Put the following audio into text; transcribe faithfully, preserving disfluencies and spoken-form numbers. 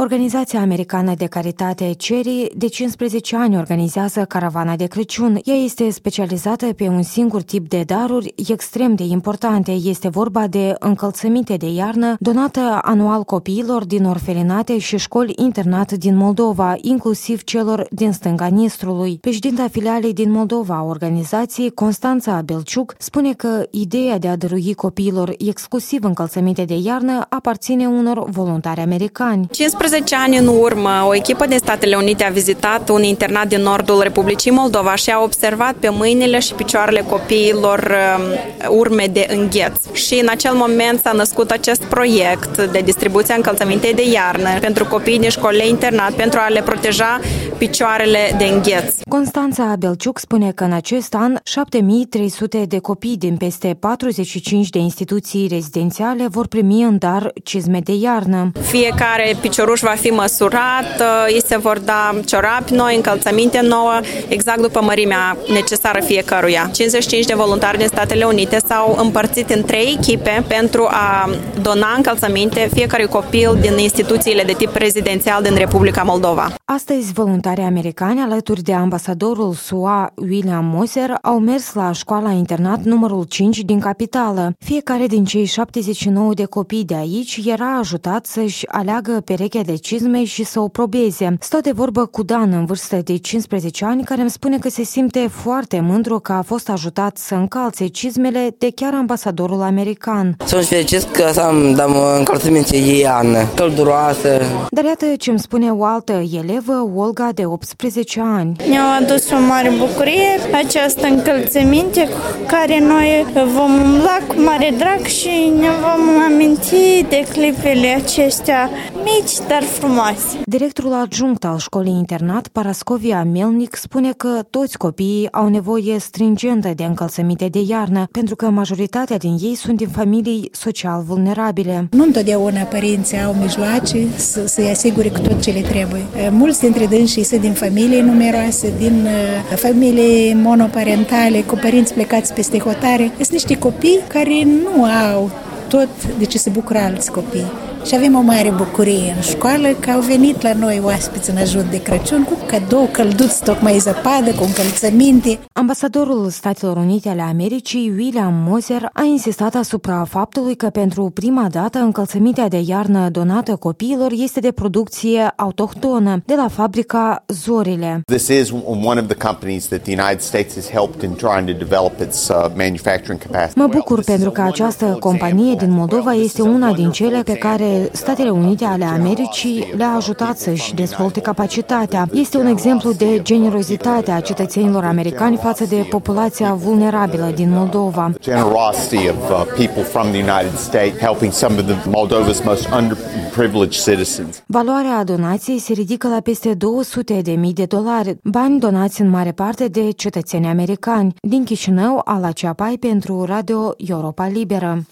Organizația americană de caritate Cherry de cincisprezece ani organizează caravana de Crăciun. Ea este specializată pe un singur tip de daruri extrem de importante. Este vorba de încălțăminte de iarnă donată anual copiilor din orfelinate și școli internat din Moldova, inclusiv celor din stânga Nistrului. Președinta filialei din Moldova a organizației, Constanța Belciuc, spune că ideea de a dărui copiilor exclusiv încălțăminte de iarnă aparține unor voluntari americani. cincisprezece ani în urmă, o echipă din Statele Unite a vizitat un internat din nordul Republicii Moldova și a observat pe mâinile și picioarele copiilor urme de îngheț. Și în acel moment s-a născut acest proiect de distribuție a încălțămintei de iarnă pentru copiii din școlile internat, pentru a le proteja picioarele de îngheț. Constanța Belciuc spune că în acest an șapte mii trei sute de copii din peste patruzeci și cinci de instituții rezidențiale vor primi în dar cizme de iarnă. Fiecare picioruș va fi măsurat, îi se vor da ciorapi noi, încălțăminte nouă, exact după mărimea necesară fiecăruia. cincizeci și cinci de voluntari din Statele Unite s-au împărțit în trei echipe pentru a dona încălțăminte fiecărui copil din instituțiile de tip rezidențial din Republica Moldova. Astăzi, voluntari americani, alături de ambasadorul S U A William Moser, au mers la școala internat numărul cinci din capitală. Fiecare din cei șaptezeci și nouă de copii de aici era ajutat să-și aleagă perechea de cizme și să o probeze. Stau de vorbă cu Dan, în vârstă de cincisprezece ani, care îmi spune că se simte foarte mândru că a fost ajutat să încalțe cizmele de chiar ambasadorul american. Sunt fericit că să am dăm încălțăminte de iarnă, călduroasă. Dar iată ce îmi spune o altă elevă, Olga, de optsprezece ani. Ne-a adus o mare bucurie această încălțăminte care noi vom umbla cu mare drag și ne vom aminti de clipele acestea mici, dar frumoase. Directorul adjunct al școlii internat, Parascovia Melnic, spune că toți copiii au nevoie stringentă de încălțăminte de iarnă, pentru că majoritatea din ei sunt din familii social vulnerabile. Nu întotdeauna părinții au mijloace să, să-i asigure cu tot ce le trebuie. Mulți dintre dânsii sunt din familii numeroase, din uh, familii monoparentale, cu părinți plecați peste hotare. Sunt niște copii care nu au tot de ce se bucură alți copii. Și avem o mare bucurie în școală că au venit la noi oaspeți în ajut de Crăciun cu cadou călduț, tocmai zăpadă, cu încălțăminte. Ambasadorul Statelor Unite ale Americii, William Moser, a insistat asupra faptului că pentru prima dată încălțămintea de iarnă donată copiilor este de producție autohtonă, de la fabrica Zorile. This is one of the companies that the United States has helped in trying to develop its uh, manufacturing capacity. Mă bucur pentru că această companie din Moldova este una din cele pe care Statele Unite ale Americii le-a ajutat să-și dezvolte capacitatea. Este un exemplu de generozitate a cetățenilor americani față de populația vulnerabilă din Moldova. Generosity of uh, people from the United States helping some of the Moldova's most underprivileged citizens. Valoarea donației se ridică la peste două sute de mii de dolari, bani donați în mare parte de cetățeni americani. Din Chișinău, Ala Ceapai pentru Radio Europa Liberă.